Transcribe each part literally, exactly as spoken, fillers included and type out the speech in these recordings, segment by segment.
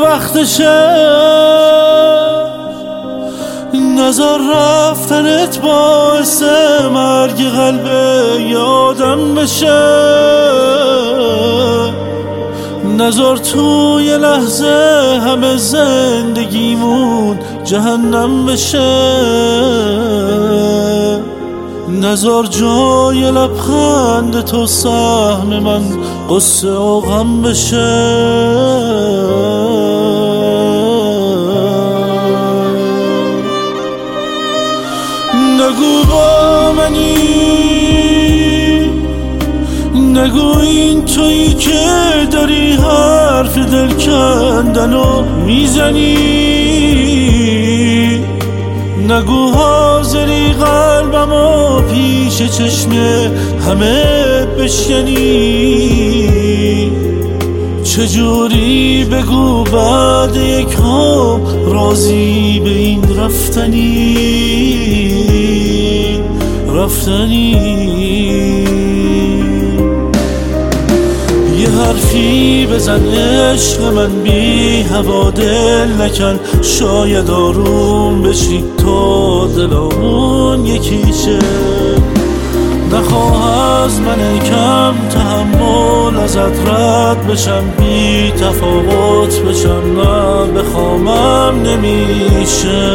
وقتشه، نزار رفتنت باعث مرگ قلب یادم بشه، نزار توی لحظه همه زندگیمون جهنم بشه، نزار جای لبخند تو سهم من قصه و غم بشه. نگو با منی، نگو این تویی که داری حرف دل کندنو میزنی، نگو حاضری قلبمو پیش چشم همه بشکنی، چجوری بگو بعد یک عمر راضی به این رفتنی رفتنی. یه حرفی بزن عشق من بی هوا دل نکن، شاید آروم بشی تا دلمون یکیشه، نخواه از من کم تحمل ازت رد بشم، بی تفاوت بشم، نه بخوامم نمیشه.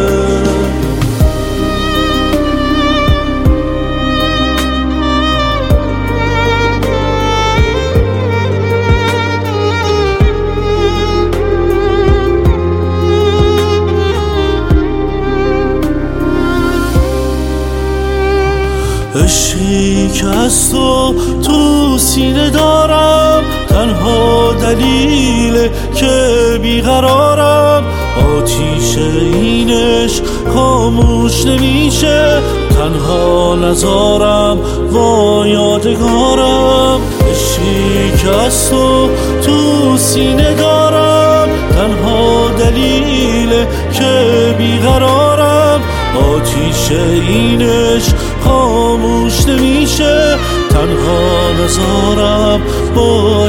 عشقی که از تو تو سینه دارم، تنها دلیله که بیقرارم، آتیش این عشق خاموش نمیشه، تنها نزارم با یادگارم. عشقی که از تو تو سینه دارم، تنها دلیله که بیقرارم، آتیش این عشق خاموش نمیشه، تنها نزارم با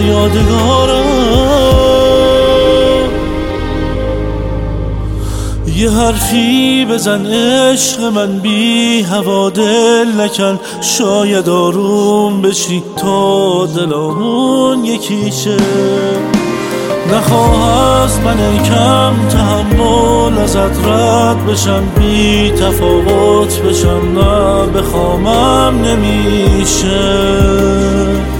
یادگارم. یه حرفی بزن عشق من بی هوا دل نکن، شاید آروم بشی تا دلمون یکیشه، نخواه از من کم تحمل ازت رد بشم، بی تفاوت بشم، نه بخوامم نمیشه.